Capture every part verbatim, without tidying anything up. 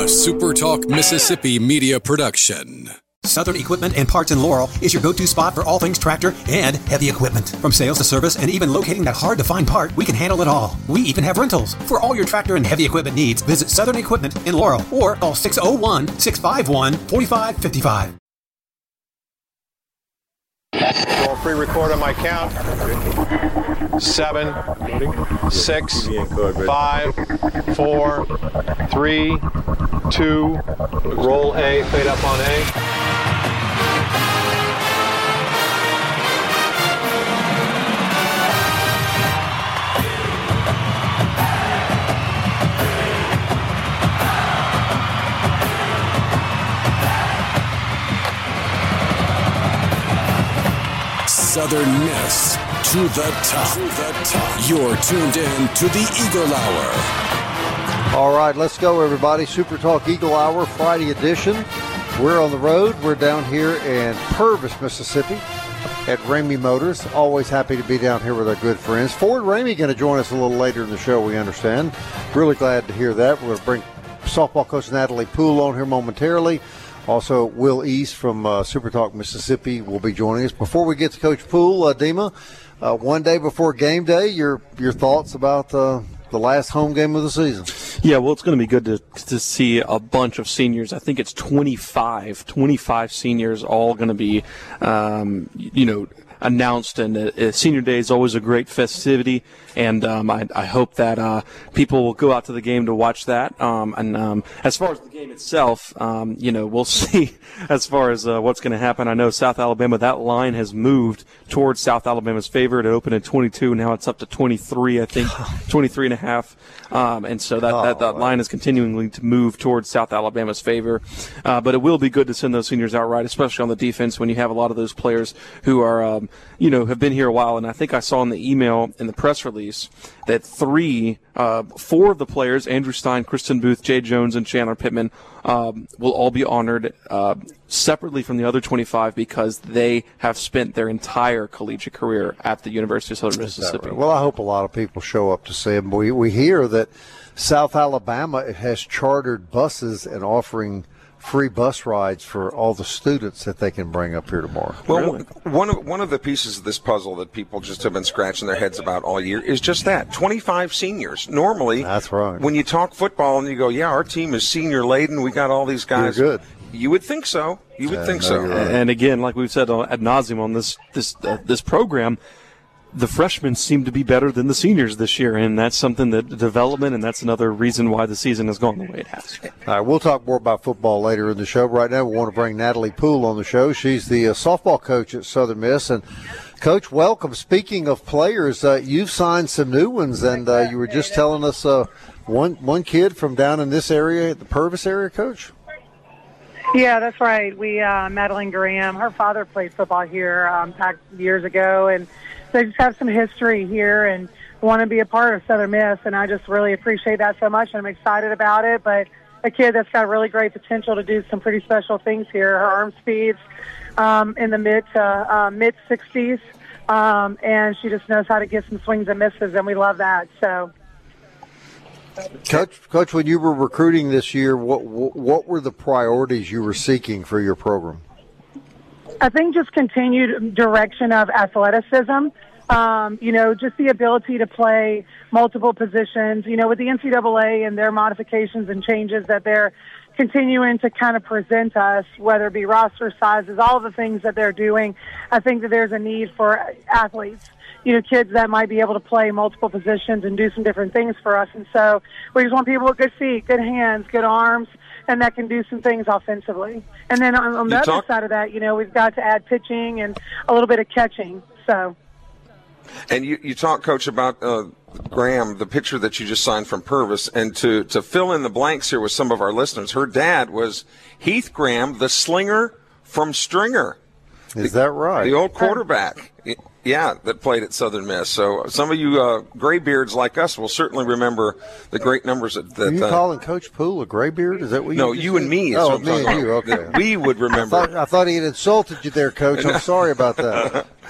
A Super Talk Mississippi media production. Southern Equipment and Parts in Laurel is your go-to spot for all things tractor and heavy equipment. From sales to service and even locating that hard-to-find part, we can handle it all. We even have rentals. For all your tractor and heavy equipment needs, visit Southern Equipment in Laurel or call six oh one, six five one, four five five five. Roll pre-record on my count. Seven, six, five, four, three, two. Roll A, fade up on A. Southern Miss to the top. To the top. You're tuned in to the Eagle Hour. All right, let's go, everybody. Super Talk Eagle Hour, Friday edition. We're on the road. We're down here in Purvis, Mississippi at Ramey Motors. Always happy to be down here with our good friends. Ford Ramey going to join us a little later in the show, we understand. Really glad to hear that. We're going to bring softball coach Natalie Poole on here momentarily. Also, Will East from uh, Super Talk Mississippi will be joining us. Before we get to Coach Poole, uh, Dima, uh, one day before game day, your your thoughts about uh, the last home game of the season? Yeah, well, it's going to be good to to see a bunch of seniors. I think it's twenty-five, twenty-five seniors all going to be, um, you know, announced, and uh, senior day is always a great festivity, and um, I, I hope that uh, people will go out to the game to watch that. Um, and um, as far as the game itself, um, you know, we'll see as far as uh, what's going to happen. I know South Alabama, that line has moved towards South Alabama's favor. It opened at twenty-two, now it's up to twenty-three, I think, twenty-three and a half. Um, and so that, that, that line is continuing to move towards South Alabama's favor. Uh, but it will be good to send those seniors out right, especially on the defense when you have a lot of those players who are, um, you know, have been here a while. And I think I saw in the email in the press release that three, uh, four of the players, Andrew Stein, Kristen Booth, Jay Jones, and Chandler Pittman, um, will all be honored uh, separately from the other twenty-five because they have spent their entire collegiate career at the University of Southern Mississippi. Right? Well, I hope a lot of people show up to see them. We, we hear that South Alabama has chartered buses and offering free bus rides for all the students that they can bring up here tomorrow. Well, really? one of one of the pieces of this puzzle that people just have been scratching their heads about all year is just that, twenty-five seniors. Normally, that's right. When you talk football and you go, yeah, our team is senior laden, we got all these guys. You're good. You would think so. You would yeah, think no, so. Right. And again, like we've said ad nauseum on this this uh, this program, the freshmen seem to be better than the seniors this year, and that's something that development, and that's another reason why the season has gone the way it has. All right, we'll talk more about football later in the show. Right now, we want to bring Natalie Poole on the show. She's the uh, softball coach at Southern Miss, and Coach, welcome. Speaking of players, uh, you've signed some new ones, and uh, you were just telling us uh, one one kid from down in this area, the Purvis area, Coach. Yeah, that's right. We uh, Madeline Graham, her father played football here um, back years ago, and they just have some history here and want to be a part of Southern Miss, and I just really appreciate that so much, and I'm excited about it. But a kid that's got really great potential to do some pretty special things here. Her arm speed's um, in the mid to uh, mid sixties, um, and she just knows how to get some swings and misses, and we love that. So. Coach, Coach, when you were recruiting this year, what what were the priorities you were seeking for your program? I think just continued direction of athleticism, um, you know, just the ability to play multiple positions, you know, with the N C double A and their modifications and changes that they're continuing to kind of present us, whether it be roster sizes, all of the things that they're doing. I think that there's a need for athletes, you know, kids that might be able to play multiple positions and do some different things for us. And so we just want people with good feet, good hands, good arms, and that can do some things offensively. And then on, on the talk- other side of that, you know, we've got to add pitching and a little bit of catching. So. And you, you talk, Coach, about uh, Graham, the pitcher that you just signed from Purvis, and to, to fill in the blanks here with some of our listeners, her dad was Heath Graham, the slinger from Stringer. Is that right? The old quarterback. Yeah, that played at Southern Miss. So some of you uh, graybeards like us will certainly remember the great numbers that. that Are you uh, calling Coach Poole a graybeard? Is that what you? No, you said? and me. Is Oh, what I'm me talking and you. about. Okay. We would remember. I thought, I thought he had insulted you there, Coach. I'm sorry about that.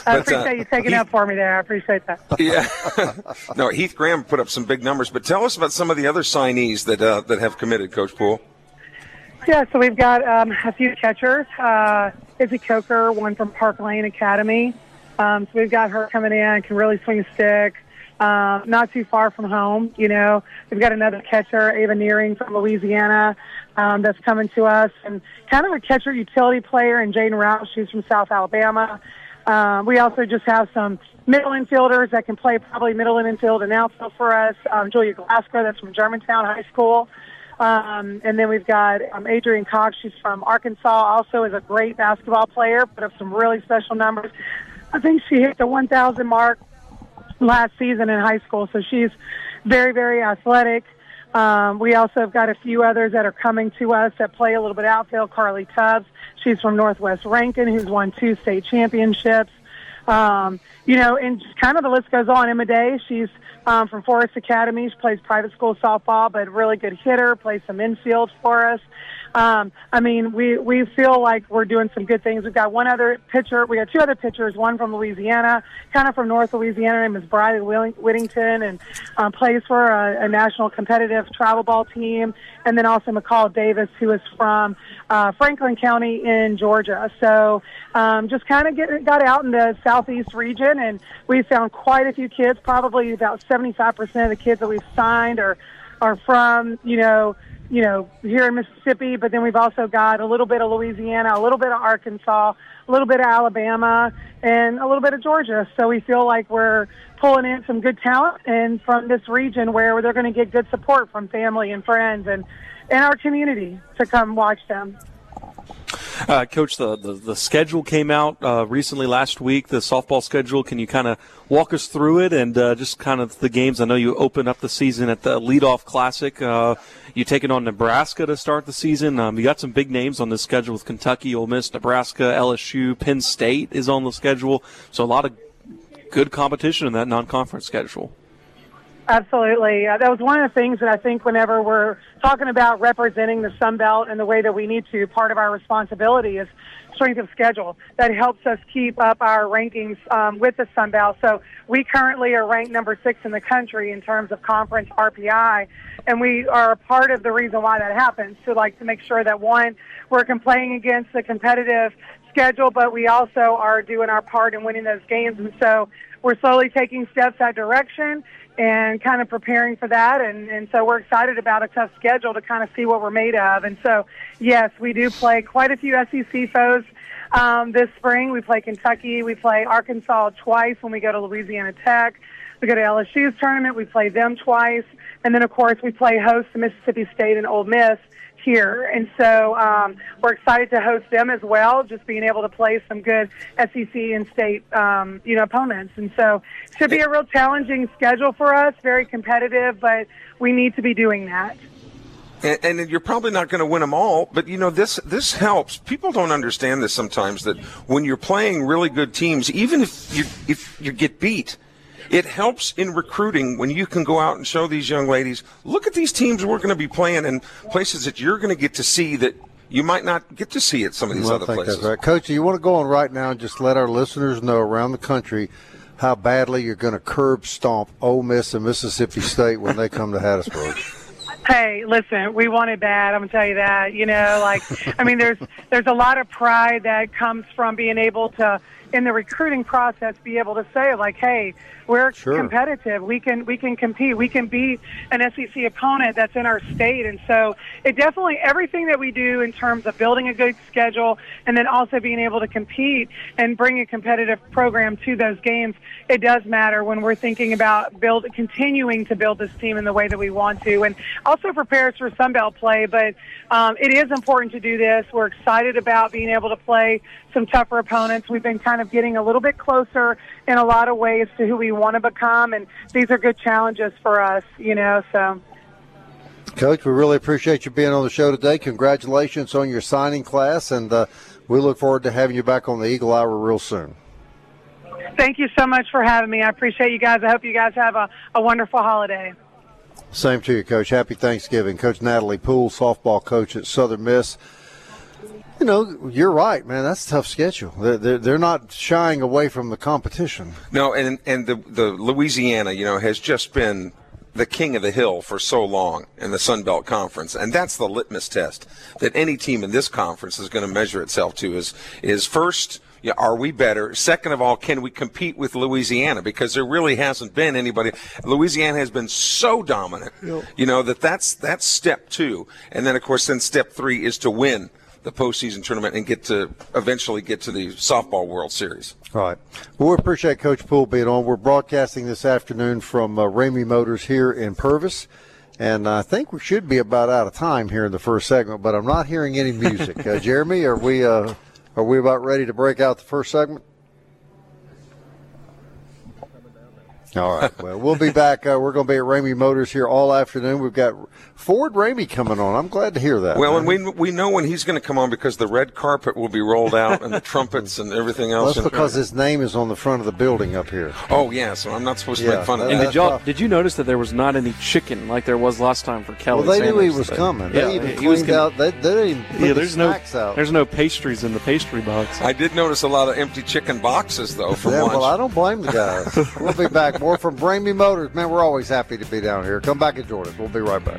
I But, appreciate uh, you taking Heath, up for me there. I appreciate that. Yeah. No, Heath Graham put up some big numbers. But tell us about some of the other signees that uh, that have committed, Coach Poole. Yeah, so we've got um, a few catchers. Uh, Izzy Coker, one from Park Lane Academy. Um, so we've got her coming in, can really swing a stick. Um, not too far from home, you know. We've got another catcher, Ava Nearing from Louisiana, um, that's coming to us. And kind of a catcher utility player, and Jaden Rouse, she's from South Alabama. Um, we also just have some middle infielders that can play probably middle and infield and outfield for us. Um, Julia Glasgow, that's from Germantown High School. Um, and then we've got um, Adrienne Cox, she's from Arkansas, also is a great basketball player, put up some really special numbers. I think she hit the one thousand mark last season in high school, so she's very, very athletic. Um, we also have got a few others that are coming to us that play a little bit outfield. Carly Tubbs, she's from Northwest Rankin, who's won two state championships. Um, you know, and just kind of the list goes on. Emma Day, she's um, from Forest Academy. She plays private school softball, but really good hitter, plays some infield for us. Um, I mean, we, we feel like we're doing some good things. We've got one other pitcher. We got two other pitchers, one from Louisiana, kind of from North Louisiana. Her name is Briley Whittington, and um, plays for a, a national competitive travel ball team. And then also McCall Davis, who is from uh, Franklin County in Georgia. So um, just kind of get, got out in the southeast region, and we found quite a few kids, probably about seventy-five percent of the kids that we've signed are, are from, you know, you know, here in Mississippi, but then we've also got a little bit of Louisiana, a little bit of Arkansas, a little bit of Alabama, and a little bit of Georgia. So we feel like we're pulling in some good talent and from this region where they're going to get good support from family and friends and, and our community to come watch them. Uh, Coach, the, the, the schedule came out uh, recently last week, the softball schedule. Can you kind of walk us through it and uh, just kind of the games? I know you opened up the season at the Leadoff Classic. Uh, you taking on Nebraska to start the season. Um, you got some big names on this schedule with Kentucky, Ole Miss, Nebraska, L S U, Penn State is on the schedule. So a lot of good competition in that non-conference schedule. Absolutely. Uh, that was one of the things that I think whenever we're talking about representing the Sun Belt in the way that we need to, part of our responsibility is strength of schedule. That helps us keep up our rankings um, with the Sun Belt. So we currently are ranked number six in the country in terms of conference R P I, and we are a part of the reason why that happens, to like to make sure that, one, we're playing against the competitive schedule, but we also are doing our part in winning those games. And so we're slowly taking steps that direction and kind of preparing for that. And, and so we're excited about a tough schedule to kind of see what we're made of. And so, yes, we do play quite a few S E C foes um, this spring. We play Kentucky. We play Arkansas twice when we go to Louisiana Tech. We go to L S U's tournament. We play them twice. And then, of course, we play host to Mississippi State and Ole Miss here. And so um, we're excited to host them as well, just being able to play some good S E C and state, um, you know, opponents. And so it should be a real challenging schedule for us, very competitive, but we need to be doing that. And, and you're probably not going to win them all, but, you know, this this helps. People don't understand this sometimes, that when you're playing really good teams, even if you if you get beat, it helps in recruiting when you can go out and show these young ladies, look at these teams we're going to be playing in places that you're going to get to see that you might not get to see at some of these well, other I think places. That's right. Coach, you want to go on right now and just let our listeners know around the country how badly you're going to curb stomp Ole Miss and Mississippi State when they come to Hattiesburg. Hey, listen, we want it bad. I'm going to tell you that. You know, like, I mean, there's there's a lot of pride that comes from being able to, in the recruiting process, be able to say, like, hey, we're sure. competitive. We can we can compete. We can beat an S E C opponent that's in our state. And so it definitely, everything that we do in terms of building a good schedule and then also being able to compete and bring a competitive program to those games, it does matter when we're thinking about build continuing to build this team in the way that we want to, and also prepare us for Sun Belt play. But um, it is important to do this. We're excited about being able to play some tougher opponents. We've been kind of getting a little bit closer in a lot of ways to who we want to become, and these are good challenges for us, you know. So, Coach, we really appreciate you being on the show today. Congratulations on your signing class, and uh, we look forward to having you back on the Eagle Hour real soon. Thank you so much for having me. I appreciate you guys. I hope you guys have a, a wonderful holiday. Same to you, Coach. Happy Thanksgiving. Coach Natalie Poole, softball coach at Southern Miss. You know, you're right, man. That's a tough schedule. They're, they're, they're not shying away from the competition. No, and and the the Louisiana, you know, has just been the king of the hill for so long in the Sun Belt Conference, and that's the litmus test that any team in this conference is going to measure itself to. Is is first, yeah, are we better? Second of all, can we compete with Louisiana? Because there really hasn't been anybody. Louisiana has been so dominant, yep. you know, that that's that's step two, and then of course, then step three is to win the postseason tournament and get to eventually get to the softball World Series. All right. Well, we appreciate Coach Poole being on. We're broadcasting this afternoon from uh, Ramey Motors here in Purvis, and I think we should be about out of time here in the first segment, but I'm not hearing any music. uh, Jeremy, are we uh, are we about ready to break out the first segment? All right. Well, we'll be back. Uh, we're going to be at Ramey Motors here all afternoon. We've got Ford Ramey coming on. I'm glad to hear that. Well, man. and we we know when he's going to come on because the red carpet will be rolled out and the trumpets and everything else. Well, that's because his name is on the front of the building up here. Oh, yeah, so I'm not supposed to yeah, make fun of and that. Did, y'all, did you notice that there was not any chicken like there was last time for Kelly Well, they Sanders, knew he was but, coming. Yeah, they even he was cleaned gonna, out. They, they didn't even put yeah, the there's no, snacks out. There's no pastries in the pastry box. I did notice a lot of empty chicken boxes, though, from yeah, lunch. well, I don't blame the guys. We'll be back. More from Ramey Motors. Man, we're always happy to be down here. Come back and join us. We'll be right back.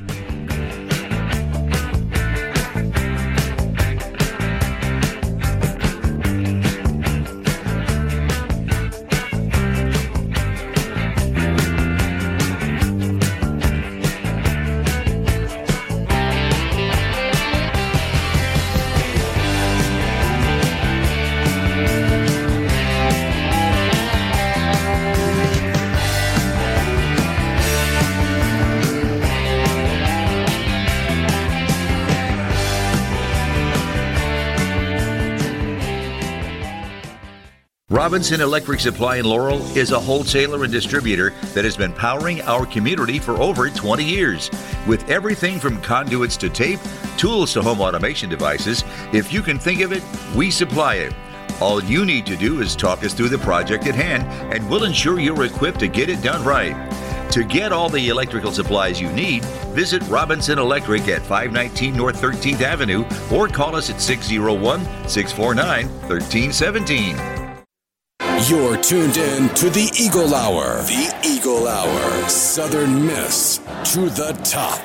Robinson Electric Supply in Laurel is a wholesaler and distributor that has been powering our community for over twenty years. With everything from conduits to tape, tools to home automation devices, if you can think of it, we supply it. All you need to do is talk us through the project at hand, and we'll ensure you're equipped to get it done right. To get all the electrical supplies you need, visit Robinson Electric at five nineteen North thirteenth Avenue or call us at six oh one, six four nine, one three one seven. You're tuned in to the Eagle Hour. The Eagle Hour. Southern Miss to the top.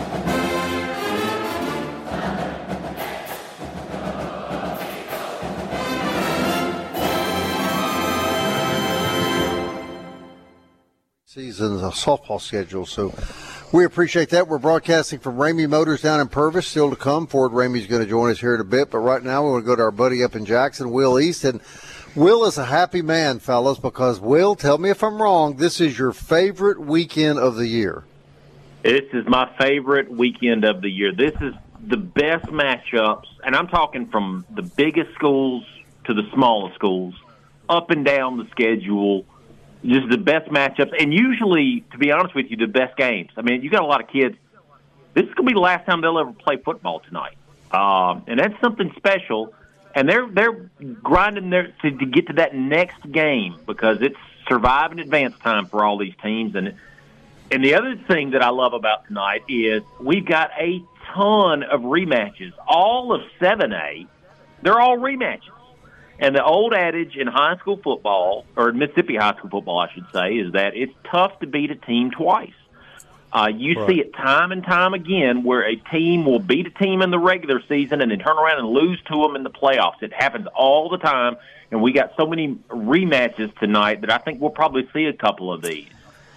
Season's a softball schedule, so we appreciate that. We're broadcasting from Ramey Motors down in Purvis. Still to come. Ford Ramey's going to join us here in a bit, but right now we want to go to our buddy up in Jackson, Will East, and Will is a happy man, fellas, because, Will, tell me if I'm wrong, this is your favorite weekend of the year. This is my favorite weekend of the year. This is the best matchups, and I'm talking from the biggest schools to the smallest schools, up and down the schedule, just the best matchups, and usually, to be honest with you, the best games. I mean, you got a lot of kids. This is going to be the last time they'll ever play football tonight, um, and that's something special. And they're they're grinding their to, to get to that next game because it's survive and advance time for all these teams. And and the other thing that I love about tonight is we've got a ton of rematches. All of seven A, they're all rematches. And the old adage in high school football, or Mississippi high school football, I should say, is that it's tough to beat a team twice. Uh, you right. see it time and time again where a team will beat a team in the regular season and then turn around and lose to them in the playoffs. It happens all the time, and we got so many rematches tonight that I think we'll probably see a couple of these.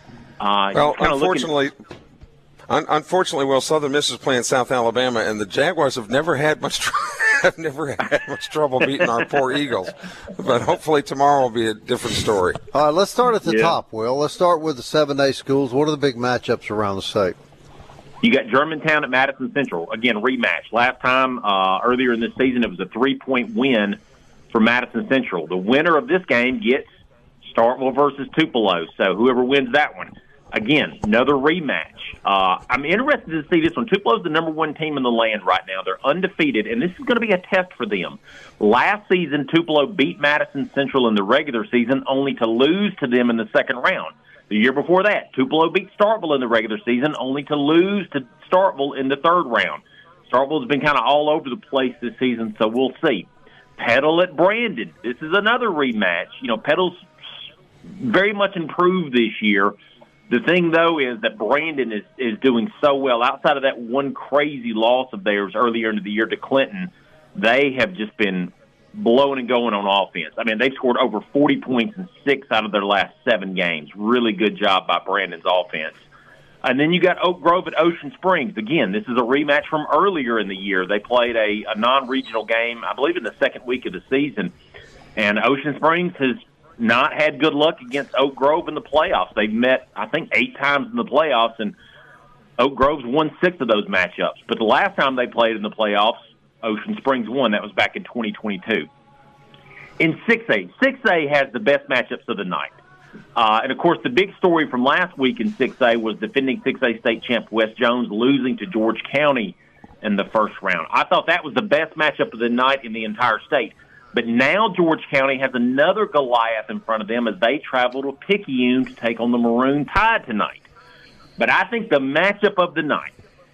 Uh, well, unfortunately, looking... un- unfortunately, well, Southern Miss is playing South Alabama, and the Jaguars have never had much trouble. I've never had much trouble beating our poor Eagles, but hopefully tomorrow will be a different story. All right, let's start at the yeah. top, Will. Let's start with the seven A schools. What are the big matchups around the state? You got Germantown at Madison Central. Again, rematch. Last time, uh, earlier in this season, it was a three-point win for Madison Central. The winner of this game gets Starkville versus Tupelo, so whoever wins that one. Again, another rematch. Uh, I'm interested to see this one. Tupelo's the number one team in the land right now. They're undefeated, and this is going to be a test for them. Last season, Tupelo beat Madison Central in the regular season, only to lose to them in the second round. The year before that, Tupelo beat Starkville in the regular season, only to lose to Starkville in the third round. Starkville's been kind of all over the place this season, so we'll see. Petal at Brandon. This is another rematch. You know, Petal's very much improved this year. The thing, though, is that Brandon is, is doing so well. Outside of that one crazy loss of theirs earlier in the year to Clinton, they have just been blowing and going on offense. I mean, they've scored over forty points in six out of their last seven games. Really good job by Brandon's offense. And then you got Oak Grove at Ocean Springs. Again, this is a rematch from earlier in the year. They played a, a non-regional game, I believe, in the second week of the season. And Ocean Springs has not had good luck against Oak Grove in the playoffs. They've met, I think, eight times in the playoffs, and Oak Grove's won six of those matchups. But the last time they played in the playoffs, Ocean Springs won. That was back in twenty twenty-two. In six A, six A has the best matchups of the night. Uh, and, of course, the big story from last week in six A was defending six A state champ West Jones losing to George County in the first round. I thought that was the best matchup of the night in the entire state. But now George County has another Goliath in front of them as they travel to Picayune to take on the Maroon Tide tonight. But I think the matchup of the night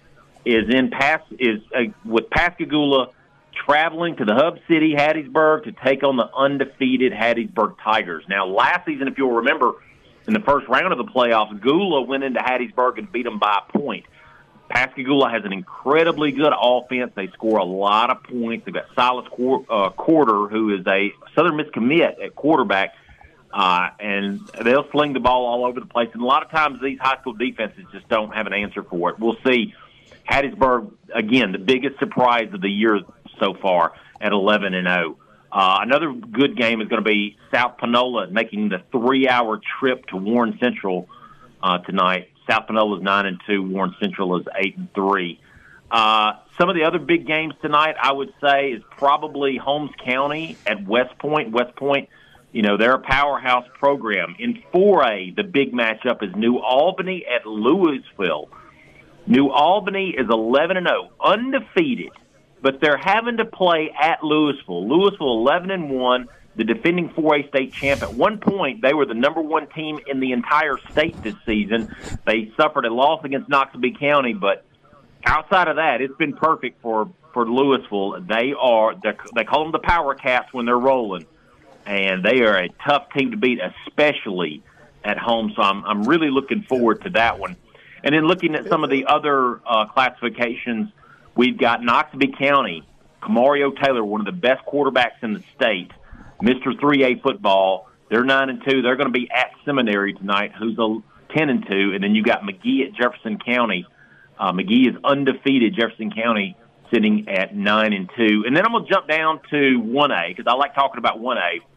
is in Pas is uh, with Pascagoula traveling to the hub city, Hattiesburg, to take on the undefeated Hattiesburg Tigers. Now, last season, if you'll remember, in the first round of the playoffs, Gula went into Hattiesburg and beat them by a point. Pascagoula has an incredibly good offense. They score a lot of points. They've got Silas Quarter, who is a Southern Miss commit at quarterback, uh, and they'll sling the ball all over the place. And a lot of times these high school defenses just don't have an answer for it. We'll see. Hattiesburg, again, the biggest surprise of the year so far at eleven and oh. Uh, another good game is going to be South Panola making the three-hour trip to Warren Central uh, tonight. South Panola is nine and two. Warren Central is eight and three. Uh, some of the other big games tonight, I would say, is probably Holmes County at West Point. West Point, you know, they're a powerhouse program. In four A, the big matchup is New Albany at Louisville. New Albany is eleven and oh, undefeated, but they're having to play at Louisville. Louisville eleven and one. The defending four A state champ. At one point, they were the number one team in the entire state this season. They suffered a loss against Noxubee County, but outside of that, it's been perfect for, for Louisville. They are they call them the Power Cats when they're rolling, and they are a tough team to beat, especially at home. So I'm I'm really looking forward to that one. And then looking at some of the other uh, classifications, we've got Noxubee County, Camario Taylor, one of the best quarterbacks in the state. Mister three A football, they're nine and two. They're going to be at Seminary tonight, who's a ten and two, and then you got McGee at Jefferson County. Uh, McGee is undefeated. Jefferson County sitting at nine and two, and then I'm going to jump down to one A because I like talking about one A.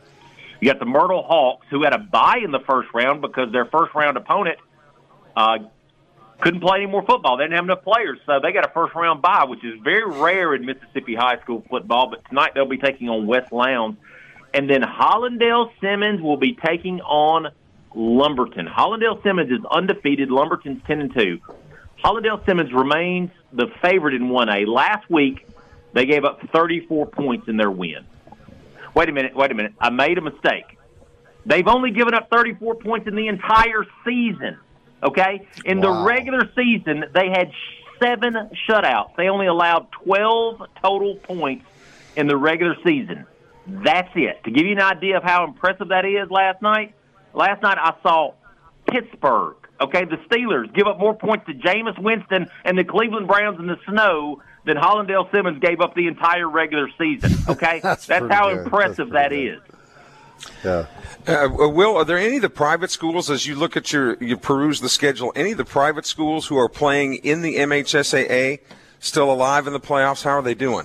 You got the Myrtle Hawks, who had a bye in the first round because their first round opponent uh, couldn't play any more football. They didn't have enough players, so they got a first round bye, which is very rare in Mississippi high school football. But tonight they'll be taking on West Lowndes. And then Hollandale Simmons will be taking on Lumberton. Hollandale Simmons is undefeated. Lumberton's ten and two. Hollandale Simmons remains the favorite in one A. Last week, they gave up thirty-four points in their win. Wait a minute, wait a minute. I made a mistake. They've only given up thirty-four points in the entire season, okay? In wow. the regular season, they had seven shutouts. They only allowed twelve total points in the regular season. That's it. To give you an idea of how impressive that is last night, last night I saw Pittsburgh, okay, the Steelers, give up more points to Jameis Winston and the Cleveland Browns in the snow than Hollandale Simmons gave up the entire regular season, okay? That's That's how good. impressive That's that good. is. Yeah. Uh, Will, are there any of the private schools, as you look at your, you peruse the schedule, any of the private schools who are playing in the M H S A A still alive in the playoffs? How are they doing?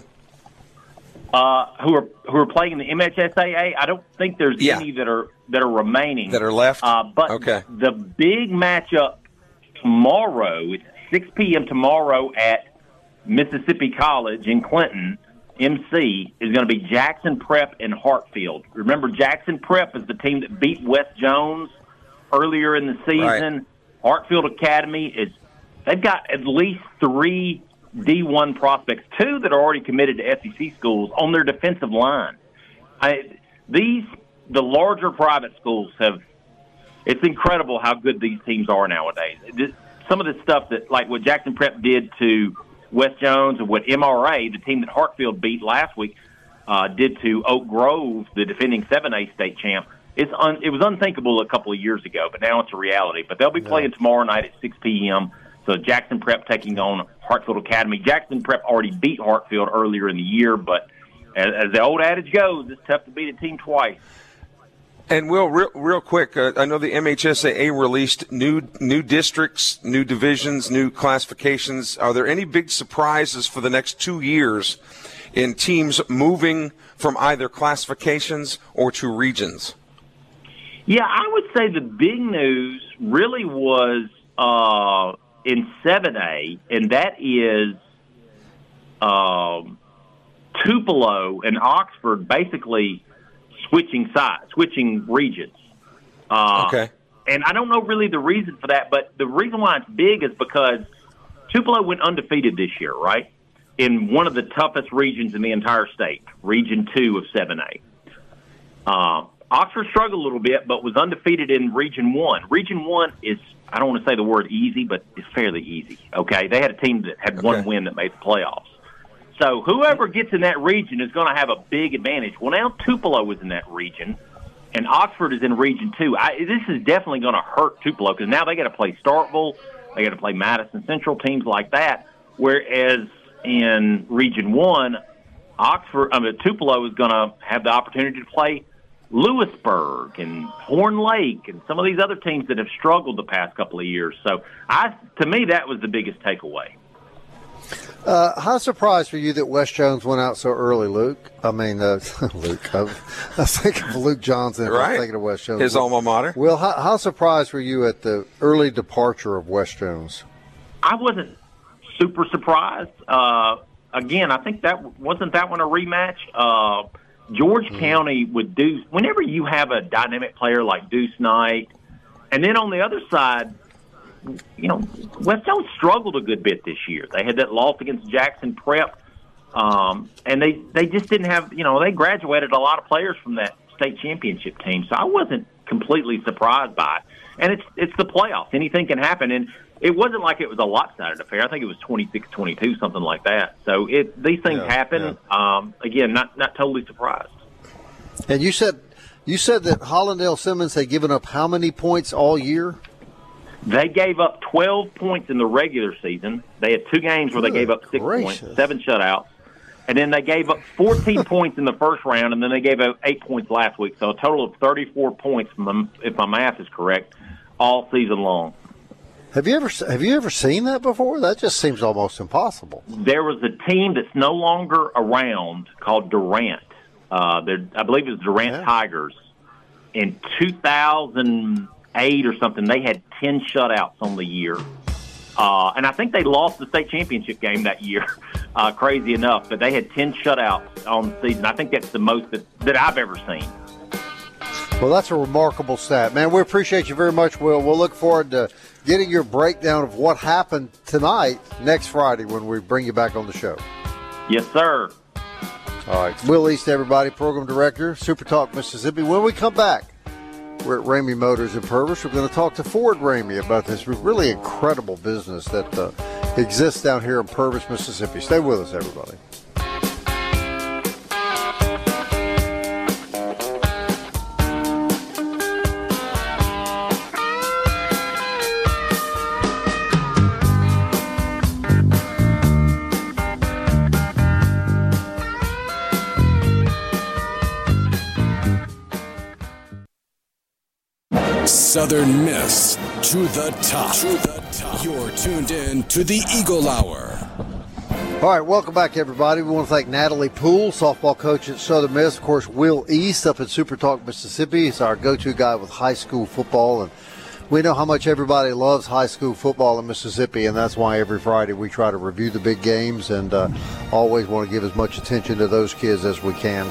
Uh, who are who are playing in the M H S A A? I don't think there's yeah. any that are that are remaining that are left. Uh, but okay. the big matchup tomorrow, it's six p.m. tomorrow at Mississippi College in Clinton. M C is going to be Jackson Prep and Hartfield. Remember, Jackson Prep is the team that beat West Jones earlier in the season. Right. Hartfield Academy is they've got at least three D one prospects, two that are already committed to S E C schools on their defensive line. I, these the larger private schools have. It's incredible how good these teams are nowadays. Some of the stuff that, like what Jackson Prep did to West Jones and what M R A, the team that Hartfield beat last week, uh, did to Oak Grove, the defending seven A state champ. It's un, it was unthinkable a couple of years ago, but now it's a reality. But they'll be playing yeah. tomorrow night at six p.m., so Jackson Prep taking on Hartfield Academy. Jackson Prep already beat Hartfield earlier in the year, but as, as the old adage goes, it's tough to beat a team twice. And, Will, real, real quick, uh, I know the M H S A A released new new districts, new divisions, new classifications. Are there any big surprises for the next two years in teams moving from either classifications or to regions? Yeah, I would say the big news really was uh, in seven A, and that is um, Tupelo and Oxford basically switching sides, switching regions. Uh, okay. And I don't know really the reason for that, but the reason why it's big is because Tupelo went undefeated this year, right, in one of the toughest regions in the entire state, Region two of seven A. Uh, Oxford struggled a little bit, but was undefeated in Region one. Region one is, I don't want to say the word easy, but it's fairly easy, okay? They had a team that had okay. one win that made the playoffs. So whoever gets in that region is going to have a big advantage. Well, now Tupelo is in that region, and Oxford is in Region two. I, this is definitely going to hurt Tupelo because now they got to play Starkville, they got to play Madison Central, teams like that, whereas in Region one, Oxford, I mean, Tupelo is going to have the opportunity to play Lewisburg and Horn Lake and some of these other teams that have struggled the past couple of years. So, I, to me, that was the biggest takeaway. Uh, how surprised were you that West Jones went out so early, Luke? I mean, uh, Luke. I, I was thinking of Luke Johnson. Right. I was thinking of West Jones. His alma mater. Well, how, how surprised were you at the early departure of West Jones? I wasn't super surprised. Uh, again, I think that wasn't that one a rematch. Uh, George mm. County with Deuce. Whenever you have a dynamic player like Deuce Knight, and then on the other side, you know, West Jones struggled a good bit this year. They had that loss against Jackson Prep, um, and they, they just didn't have, you know, they graduated a lot of players from that state championship team. So I wasn't completely surprised by it. And it's it's the playoffs. Anything can happen. And it wasn't like it was a lopsided affair. I think it was twenty-six twenty-two, something like that. So it these things yeah, happen. Yeah. Um, again, not not totally surprised. And you said you said that Hollandale Simmons had given up how many points all year? They gave up twelve points in the regular season. They had two games where Good they gave up six gracious. points, seven shutouts. And then they gave up fourteen points in the first round, and then they gave up eight points last week. So a total of thirty-four points, if my math is correct, all season long. Have you ever have you ever seen that before? That just seems almost impossible. There was a team that's no longer around called Durant. Uh, I believe it was Durant yeah. Tigers. In two thousand eight or something, they had ten shutouts on the year. Uh, and I think they lost the state championship game that year, uh, crazy enough. But they had ten shutouts on the season. I think that's the most that, that I've ever seen. Well, that's a remarkable stat. Man, we appreciate you very much, Will. We'll look forward to getting your breakdown of what happened tonight next Friday when we bring you back on the show. Yes, sir. All right. Will East, everybody, Program Director, Super Talk Mississippi. When we come back, we're at Ramey Motors in Purvis. We're going to talk to Ford Ramey about this really incredible business that uh, exists down here in Purvis, Mississippi. Stay with us, everybody. Southern Miss to the top. To the top. You're tuned in to the Eagle Hour. All right, welcome back, everybody. We want to thank Natalie Poole, softball coach at Southern Miss. Of course, Will East up at Super Talk Mississippi. He's our go-to guy with high school football, and we know how much everybody loves high school football in Mississippi, and that's why every Friday we try to review the big games and uh, always want to give as much attention to those kids as we can.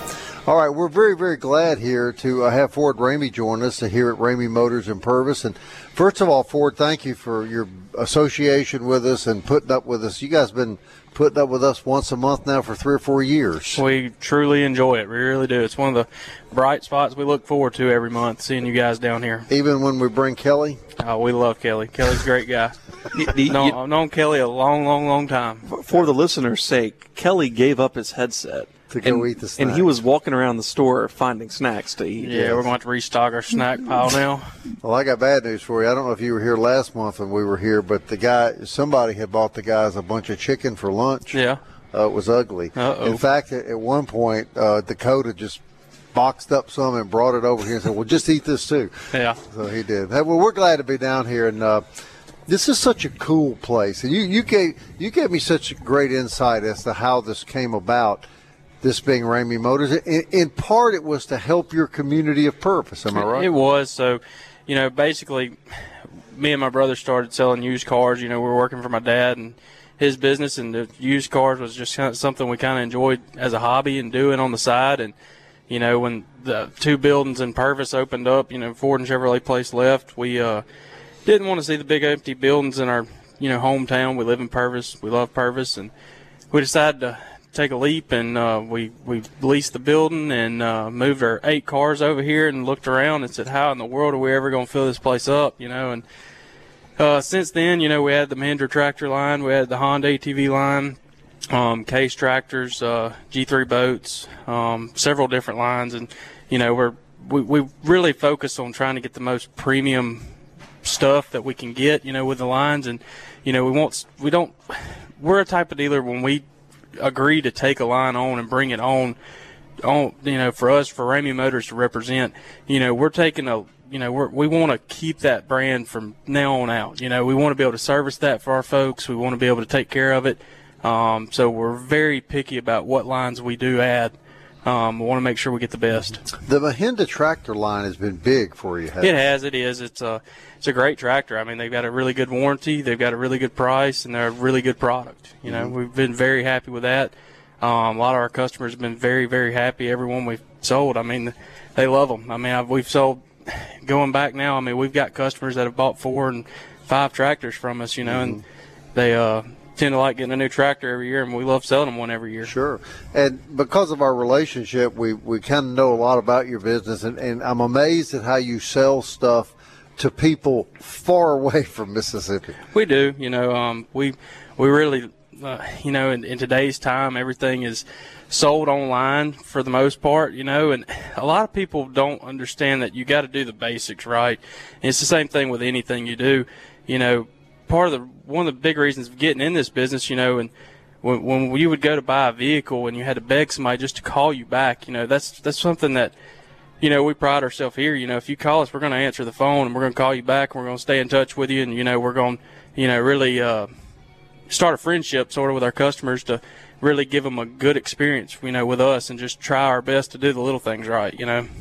All right, we're very, very glad here to uh, have Ford Ramey join us here at Ramey Motors in Purvis. And first of all, Ford, thank you for your association with us and putting up with us. You guys have been putting up with us once a month now for three or four years. We truly enjoy it. We really do. It's one of the bright spots we look forward to every month, seeing you guys down here. Even when we bring Kelly? Oh, we love Kelly. Kelly's a great guy. no, I've known Kelly a long, long, long time. For the listener's sake, Kelly gave up his headset to go and, eat the snacks. And he was walking around the store finding snacks to eat. Yeah, yes. We're going to have to restock our snack pile now. Well, I got bad news for you. I don't know if you were here last month when we were here, but the guy, somebody had bought the guys a bunch of chicken for lunch. Yeah. Uh, it was ugly. Uh-oh. In fact, at, at one point, uh, Dakota just boxed up some and brought it over here and said, well, just eat this too. Yeah. So he did. Hey, well, we're glad to be down here. And uh, this is such a cool place. And you, you, gave, you gave me such great insight as to how this came about, this being Ramey Motors. In, in part, it was to help your community of Purvis. Am I right? It was. So, you know, basically, me and my brother started selling used cars. You know, we were working for my dad and his business, and the used cars was just kind of something we kind of enjoyed as a hobby and doing on the side. And, you know, when the two buildings in Purvis opened up, you know, Ford and Chevrolet Place left, we uh, didn't want to see the big empty buildings in our, you know, hometown. We live in Purvis. We love Purvis. And we decided to take a leap, and uh, we, we leased the building and uh, moved our eight cars over here and looked around and said, how in the world are we ever going to fill this place up, you know? And uh, since then, you know, we had the Mahindra tractor line, we had the Honda A T V line, um, Case tractors, uh, G three boats, um, several different lines. And, you know, we're, we, we really focus on trying to get the most premium stuff that we can get, you know, with the lines. And, you know, we won't, we don't, we're a type of dealer when we agree to take a line on and bring it on, on, you know, for us, for Ramey Motors to represent, you know, we're taking a, you know, we're, we want to keep that brand from now on out. You know, we want to be able to service that for our folks. We want to be able to take care of it. Um, so we're very picky about what lines we do add. Um, we want to make sure we get the best. The Mahindra tractor line has been big for you, hasn't it? It has. It is. It's a, it's a great tractor. I mean, they've got a really good warranty. They've got a really good price, and they're a really good product. You know, mm-hmm. We've been very happy with that. Um, a lot of our customers have been very, very happy. Everyone we've sold, I mean, they love them. I mean, I've, we've sold, going back now, I mean, we've got customers that have bought four and five tractors from us, you know, mm-hmm. and they uh, tend to like getting a new tractor every year, and we love selling them one every year. Sure. And because of our relationship, we, we kind of know a lot about your business, and, and I'm amazed at how you sell stuff to people far away from Mississippi. We do. You know, um, we we really, uh, you know, in, in today's time, everything is sold online for the most part, you know, and a lot of people don't understand that you got to do the basics right. And it's the same thing with anything you do. You know, part of the one of the big reasons of getting in this business, you know, and when when you would go to buy a vehicle and you had to beg somebody just to call you back, you know, that's that's something that, you know, we pride ourselves here. You know, if you call us, we're going to answer the phone, and we're going to call you back, and we're going to stay in touch with you, and, you know, we're going to, you know, really uh, start a friendship sort of with our customers to really give them a good experience, you know, with us, and just try our best to do the little things right, you know.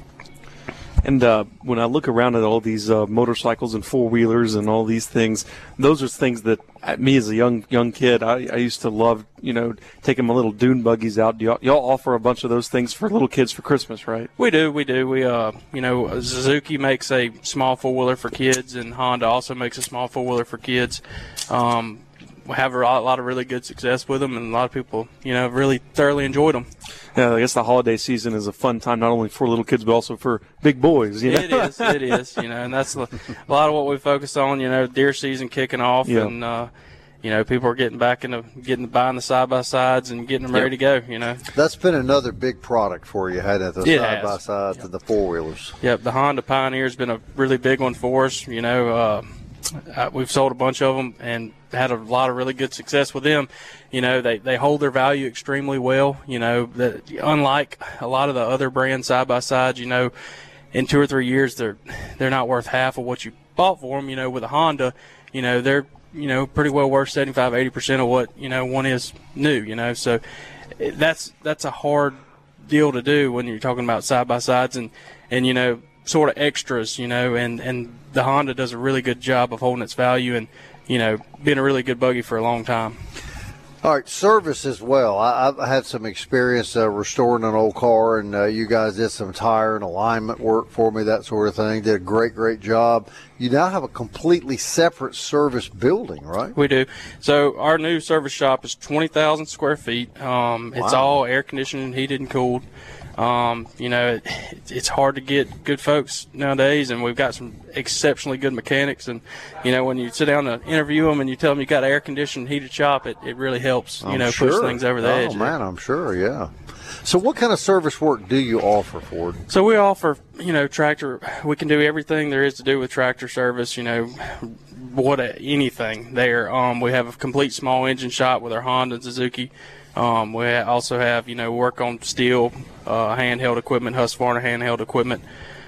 And uh, when I look around at all these uh, motorcycles and four-wheelers and all these things, those are things that uh, me as a young young kid, I, I used to love, you know, taking my little dune buggies out. Do y'all, y'all offer a bunch of those things for little kids for Christmas, right? We do, we do. We, uh, you know, Suzuki makes a small four-wheeler for kids, and Honda also makes a small four-wheeler for kids. Um, we have a lot of really good success with them, and a lot of people, you know, really thoroughly enjoyed them. Yeah, I guess the holiday season is a fun time, not only for little kids, but also for big boys. You know? It is, it is, you know, and that's a lot of what we focus on, you know, deer season kicking off, yeah. and, uh, you know, people are getting back into getting buying the side-by-sides and getting them yep. ready to go, you know. That's been another big product for you, hadn't it, the side-by-sides yep. and the four-wheelers. Yep, the Honda Pioneer has been a really big one for us, you know. Uh, Uh, we've sold a bunch of them and had a lot of really good success with them. You know, they, they hold their value extremely well. You know, that unlike a lot of the other brand side-by-sides, you know, in two or three years they're they're not worth half of what you bought for them. You know, with a Honda, you know, they're, you know, pretty well worth seventy-five, eighty percent of what, you know, one is new, you know. So that's that's a hard deal to do when you're talking about side-by-sides and, and you know, sort of extras, you know, and, and the Honda does a really good job of holding its value and, you know, being a really good buggy for a long time. All right, service as well. I, I've had some experience uh, restoring an old car, and uh, you guys did some tire and alignment work for me, that sort of thing. Did a great, great job. You now have a completely separate service building, right? We do. So our new service shop is twenty thousand square feet. Um, Wow. It's all air conditioned, heated, and cooled. Um, you know, it, it's hard to get good folks nowadays, and we've got some exceptionally good mechanics. And, you know, when you sit down to interview them and you tell them you got an air-conditioned, heated shop, it, it really helps, you I'm know, sure. push things over the oh, edge. Oh, man, I'm sure, yeah. So what kind of service work do you offer, Ford? So we offer, you know, tractor. We can do everything there is to do with tractor service. You know, what a, anything there. Um, we have a complete small engine shop with our Honda and Suzuki. Um, we also have, you know, work on steel, uh, handheld equipment, Husqvarna handheld equipment.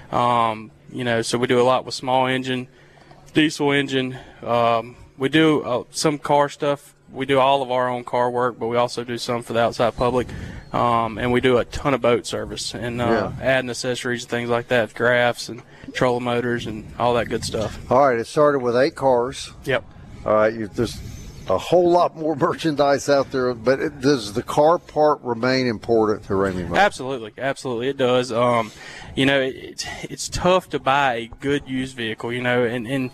Um, you know, so we do a lot with small engine, diesel engine. Um, we do uh, some car stuff. We do all of our own car work, but we also do some for the outside public. Um, and we do a ton of boat service and uh, Yeah. adding accessories and things like that, graphs and trolling motors and all that good stuff. All right, it started with eight cars. Yep. All right, you, there's a whole lot more merchandise out there, but it, does the car part remain important to Ramey Motors? Absolutely, absolutely, it does. Um, you know, it, it's it's tough to buy a good used vehicle. You know, and and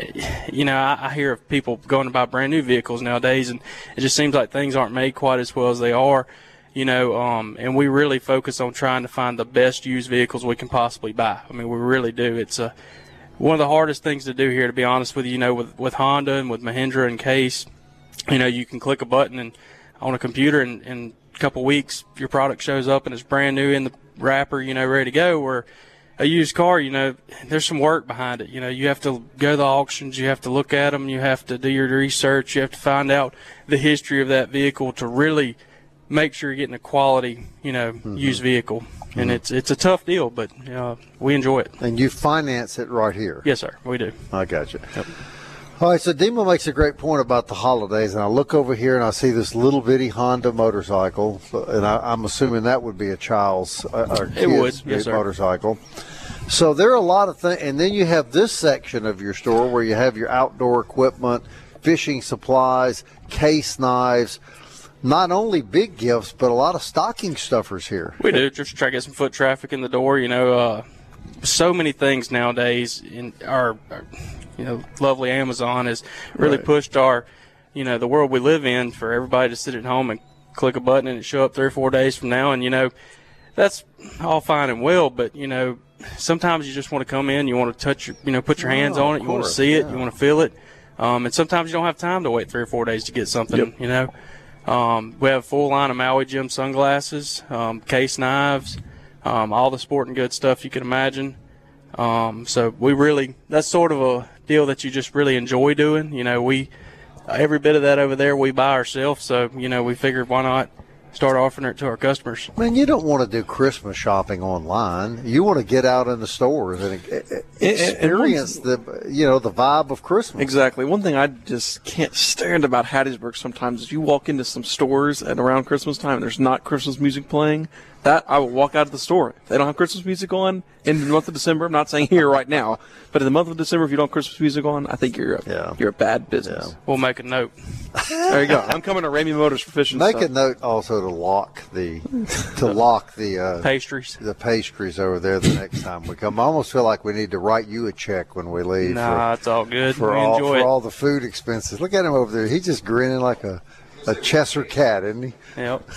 you know, I, I hear of people going to buy brand new vehicles nowadays, and it just seems like things aren't made quite as well as they are. You know, um, and we really focus on trying to find the best used vehicles we can possibly buy. I mean, we really do. It's a one of the hardest things to do here, to be honest with you. You know, with with Honda and with Mahindra and Case. You know, you can click a button and on a computer, and in a couple weeks your product shows up and it's brand new in the wrapper, you know, ready to go. Where a used car, you know, there's some work behind it. You know, you have to go to the auctions, you have to look at them, you have to do your research, you have to find out the history of that vehicle to really make sure you're getting a quality, you know, mm-hmm. used vehicle. And mm-hmm. it's it's a tough deal, but uh, we enjoy it. And you finance it right here? Yes, sir, we do. I got you. Yep. All right, so Demo makes a great point about the holidays, and I look over here and I see this little bitty Honda motorcycle, and I, I'm assuming that would be a child's uh, or kid's it would. Yes, sir. motorcycle. So there are a lot of things, and then you have this section of your store where you have your outdoor equipment, fishing supplies, case knives. Not only big gifts, but a lot of stocking stuffers here. We do, just to try to get some foot traffic in the door. You know, uh, so many things nowadays in our, our you know, lovely Amazon has really right. pushed our, you know, the world we live in for everybody to sit at home and click a button and it show up three or four days from now. And, you know, that's all fine and well, but, you know, sometimes you just want to come in, you want to touch your, you know, put your hands oh, on it, you want to see it, yeah. you want to feel it. Um, and sometimes you don't have time to wait three or four days to get something, yep. you know. Um, we have a full line of Maui Jim sunglasses, um, case knives, um, all the sporting goods stuff you can imagine. Um, so we really, that's sort of a deal that you just really enjoy doing. You know, we, every bit of that over there we buy ourselves. So, you know, we figured why not start offering it to our customers. Man, you don't want to do Christmas shopping online. You want to get out in the stores and experience and, and the, you know, the vibe of Christmas. Exactly. One thing I just can't stand about Hattiesburg sometimes is you walk into some stores at around Christmas time and there's not Christmas music playing. That I will walk out of the store. If they don't have Christmas music on in the month of December, I'm not saying here right now, but in the month of December, if you don't have Christmas music on, I think you're a, yeah. you're a bad business. Yeah. We'll make a note. There you go. I'm coming to Ramey Motors for fishing. Make stuff. a note also to lock the to lock the uh, pastries the pastries over there the next time we come. I almost feel like we need to write you a check when we leave. Nah, for, it's all good. For we all enjoy for it. all the food expenses. Look at him over there. He's just grinning like a a Cheshire cat, isn't he? Yep.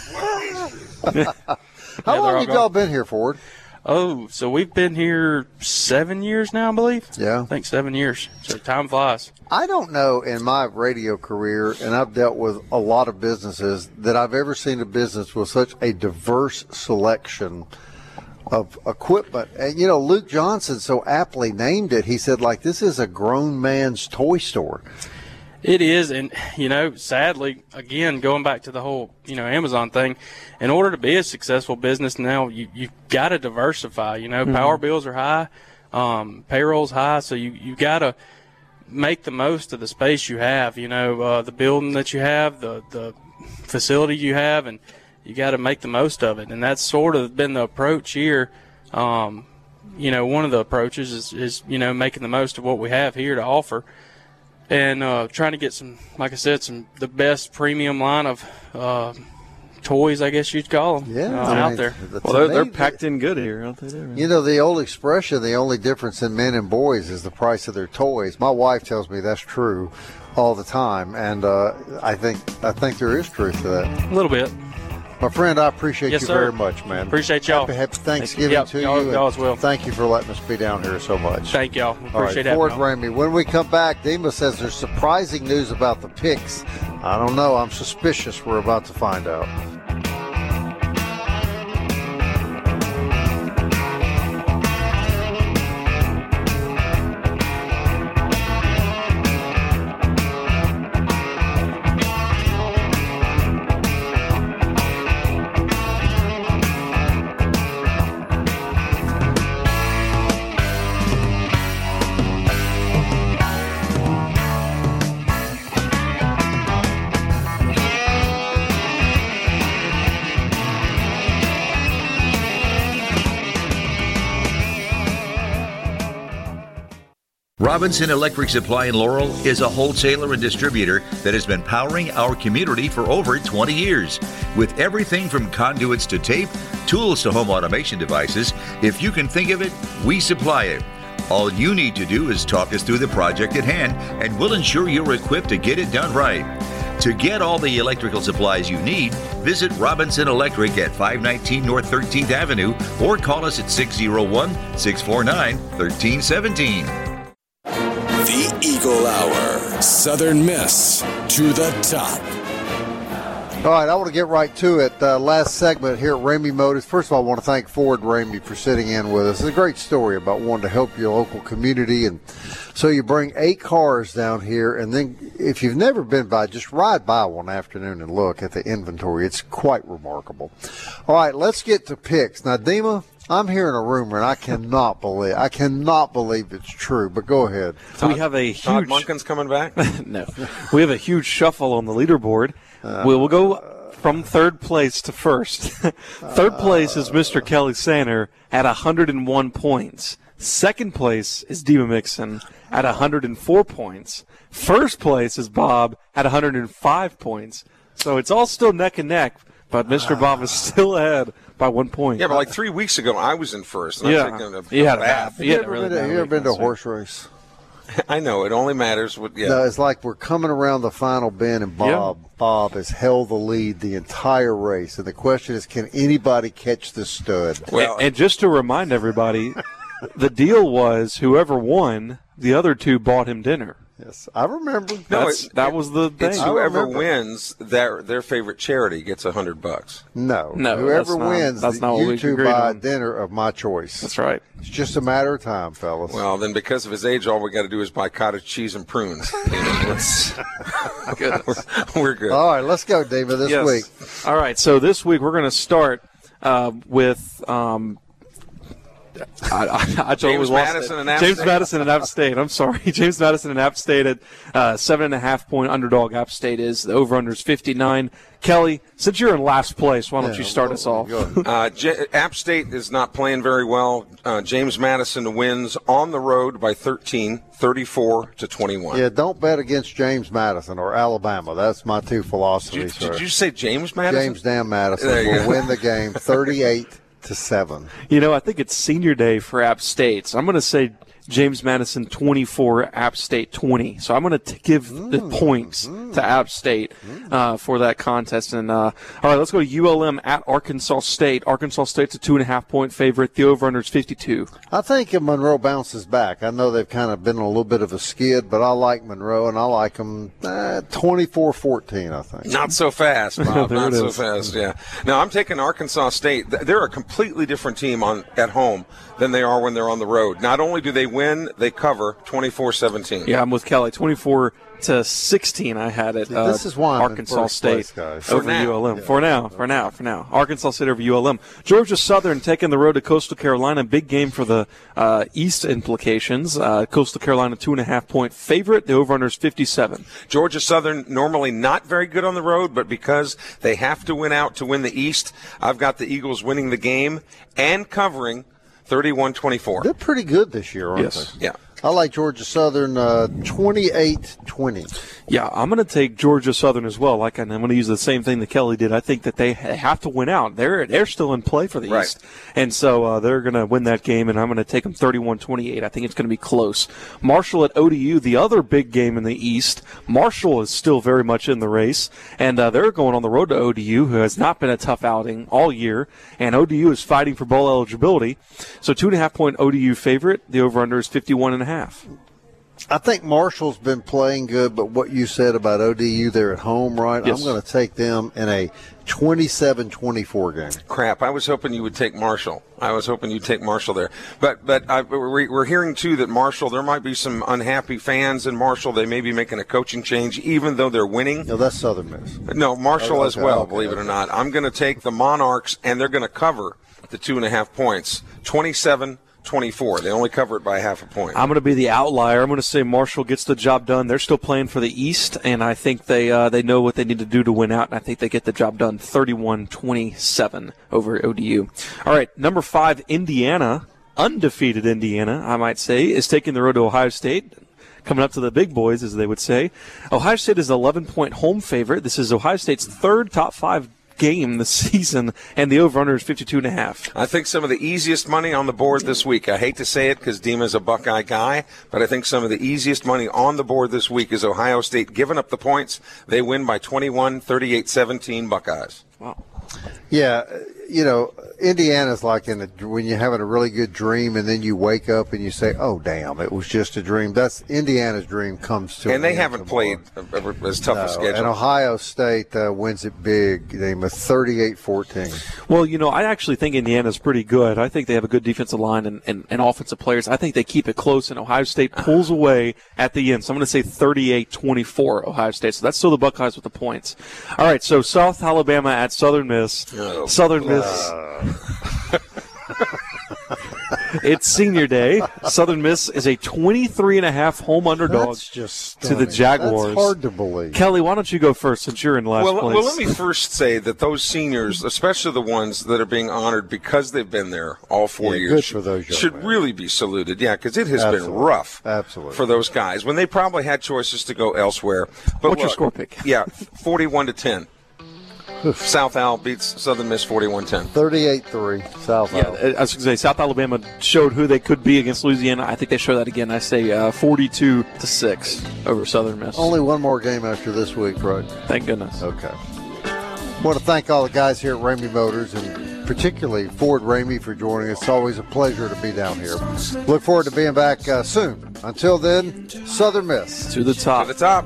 How yeah, long have y'all been here, Ford? Oh, so we've been here seven years now, I believe. Yeah. I think seven years. So time flies. I don't know in my radio career, and I've dealt with a lot of businesses, that I've ever seen a business with such a diverse selection of equipment. And, you know, Luke Johnson so aptly named it. He said, like, this is a grown man's toy store. It is, and, you know, sadly, again, going back to the whole, you know, Amazon thing, in order to be a successful business now, you, you've got to diversify. You know, mm-hmm. power bills are high, um, payroll's high, so you, you've got to make the most of the space you have, you know, uh, the building that you have, the, the facility you have, and you got to make the most of it. And that's sort of been the approach here. Um, you know, one of the approaches is, is, you know, making the most of what we have here to offer. and uh, trying to get some, like I said, some the best premium line of uh, toys, I guess you'd call them, Yeah, uh, I out mean, there. Well, they're, they're packed in good here, aren't they? There? You know, the old expression, the only difference in men and boys is the price of their toys. My wife tells me that's true all the time, and uh, I think I think there is truth to that. A little bit. My friend, I appreciate Yes, you sir. very much, man. Appreciate y'all. Happy, happy Thanksgiving Yep, to y'all- you. y'all and as well. Thank you for letting us be down here so much. Thank y'all. All right, Appreciate having Ford y'all. Ramey. When we come back, Dima says there's surprising news about the picks. I don't know. I'm suspicious. We're about to find out. Robinson Electric Supply in Laurel is a wholesaler and distributor that has been powering our community for over twenty years. With everything from conduits to tape, tools to home automation devices, if you can think of it, we supply it. All you need to do is talk us through the project at hand, and we'll ensure you're equipped to get it done right. To get all the electrical supplies you need, visit Robinson Electric at five nineteen North thirteenth Avenue or call us at six oh one, six four nine, one three one seven. The Eagle Hour. Southern Miss to the top. All right, I want to get right to it. Uh, last segment here at Ramey Motors. First of all, I want to thank Ford Ramey for sitting in with us. It's a great story about wanting to help your local community. And so you bring eight cars down here, and then if you've never been by, just ride by one afternoon and look at the inventory. It's quite remarkable. All right, let's get to picks. Now, Dima, I'm hearing a rumor, and I cannot believe I cannot believe it's true. But go ahead. We have a huge. Todd Monken's coming back? No, we have a huge shuffle on the leaderboard. Uh, we'll, we'll go from third place to first. Third place is Mister Kelly Sander at one hundred one points. Second place is Dima Mixon at one hundred four points. First place is Bob at one hundred five points. So it's all still neck and neck, but Mister Bob is still ahead by one point. Yeah, but like three weeks ago, I was in first. And Yeah. I'm taking a, He had a bath. bad- You Yeah, ever really been to, bad you ever week been to a last week. horse race? I know. It only matters what. Yeah. No, it's like we're coming around the final bend, and Bob Bob has held the lead the entire race. And the question is, can anybody catch this stud? Well, and, and just to remind everybody, the deal was whoever won, the other two bought him dinner. Yes, I remember. No, That's, it- that was the thing. it's I whoever remember. wins their their favorite charity gets a hundred bucks. No, No, whoever that's not- wins, that's not what you we two agreed buy on. dinner of my choice. That's right. It's just a matter of time, fellas. Well, then because of his age, all we got to do is buy cottage cheese and prunes. You know, it's- we're, we're good. All right, let's go, David, this Yes. week. All right, so this week we're going to start uh, with um, I, I, I totally James lost Madison it. and App James State. Madison and App State. I'm sorry, James Madison and App State at uh, seven and a half point underdog. App State is the over under is fifty-nine. Kelly, since you're in last place, why don't Yeah, you start go- us off? go ahead. Uh, J- App State is not playing very well. Uh, James Madison wins on the road by thirteen, thirty-four to twenty-one. Yeah, don't bet against James Madison or Alabama. That's my two Did, philosophies. you, did sir. you say James Madison? James Dan Madison There you will go. win the game thirty-eight to seven. You know, I think it's senior day for App State. So I'm going to say James Madison twenty-four, App State twenty. So I'm going to give the points to App State uh, for that contest. And uh, all right, let's go to U L M at Arkansas State. Arkansas State's a two and a half point favorite. The over-under is fifty-two. I think if Monroe bounces back. I know they've kind of been on a little bit of a skid, but I like Monroe, and I like them uh, twenty-four fourteen, I think. Not so fast, Bob. There Not it so is. fast. Yeah. No, I'm taking Arkansas State. Th- They're a completely different team on at home than they are when they're on the road. Not only do they win, they cover twenty-four seventeen. Yeah, I'm with Kelly. twenty-four to sixteen. I had it. Uh, This is why I'm in Arkansas first State place, guys. For over now. U L M. For now, for now, for now. Arkansas State over U L M. Georgia Southern taking the road to Coastal Carolina. Big game for the uh, East implications. Uh, Coastal Carolina two and a half point favorite. The over under is fifty-seven. Georgia Southern normally not very good on the road, but because they have to win out to win the East, I've got the Eagles winning the game and covering thirty-one twenty-four. They're pretty good this year, aren't Yes. they? Yeah. I like Georgia Southern uh, twenty-eight twenty. Yeah, I'm going to take Georgia Southern as well. Like, and I'm going to use the same thing that Kelly did. I think that they have to win out. They're they're still in play for the Right. East, and so uh, they're going to win that game. And I'm going to take them thirty-one twenty-eight. I think it's going to be close. Marshall at O D U, the other big game in the East. Marshall is still very much in the race, and uh, they're going on the road to O D U, who has not been a tough outing all year. And O D U is fighting for bowl eligibility. So two and a half point O D U favorite. The over/under is fifty-one and a half. I think Marshall's been playing good, but what you said about O D U, they're at home, right? Yes. I'm going to take them in a twenty-seven twenty-four game. Crap! I was hoping you would take Marshall. I was hoping you'd take Marshall there. But but I, we're, we're hearing too that Marshall, there might be some unhappy fans in Marshall. They may be making a coaching change, even though they're winning. No, that's Southern Miss. No, Marshall Oh, as okay, well. okay, believe it or okay. not, I'm going to take the Monarchs, and they're going to cover the two and a half points. twenty-seven twenty-four. They only cover it by half a point. I'm going to be the outlier. I'm going to say Marshall gets the job done. They're still playing for the East, and I think they uh, they know what they need to do to win out, and I think they get the job done thirty-one twenty-seven over O D U. All right, number five, Indiana, undefeated Indiana, I might say, is taking the road to Ohio State. Coming up to the big boys, as they would say. Ohio State is an eleven-point home favorite. This is Ohio State's third top five game this season, and the over-under is fifty-two and a half. I think some of the easiest money on the board this week, I hate to say it because Dima's a Buckeye guy, but I think some of the easiest money on the board this week is Ohio State giving up the points. They win by twenty-one, thirty-eight seventeen Buckeyes. Wow. Yeah, you know, Indiana's like in a, when you're having a really good dream and then you wake up and you say, oh, damn, it was just a dream. That's Indiana's dream comes to And they an haven't end played tomorrow. as tough No, a schedule. And Ohio State uh, wins it big. They were thirty-eight fourteen. Well, you know, I actually think Indiana's pretty good. I think they have a good defensive line and, and, and offensive players. I think they keep it close, and Ohio State pulls away at the end. So I'm going to say thirty-eight twenty-four Ohio State. So that's still the Buckeyes with the points. All right, so South Alabama at Southern Miss. Oh, Southern Miss. Uh, It's senior day. Southern Miss is a twenty-three and a half home underdog That's just to the stunning. Jaguars. That's hard to believe. Kelly, why don't you go first since you're in last Well, place? well, let me first say that those seniors, especially the ones that are being honored because they've been there all four Yeah, years, good should, for those young should men. really be saluted. Yeah, because it has Absolutely. been rough Absolutely. for those guys when they probably had choices to go elsewhere. But What's your look, score pick? Yeah, forty-one to ten. South Al beats Southern Miss forty-one ten. thirty-eight three, South Yeah, Alabama. I was going to say South Alabama showed who they could be against Louisiana. I think they show that again. I say uh, forty-two to six over Southern Miss. Only one more game after this week, right? Thank goodness. Okay. I want to thank all the guys here at Ramey Motors, and particularly Ford Ramey for joining us. It's always a pleasure to be down here. Look forward to being back uh, soon. Until then, Southern Miss. To the top. To the top.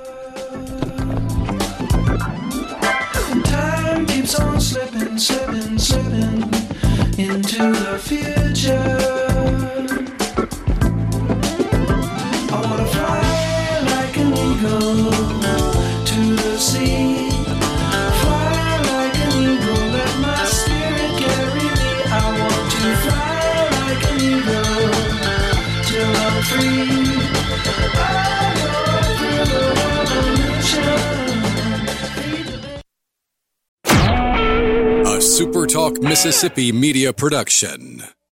Time keeps on slipping, slipping, slipping into the future. I wanna fly like an eagle to the sea. Fly like an eagle, let my spirit carry me. I want to fly like an eagle till I'm free. I go through the revolution. A SuperTalk Mississippi media production.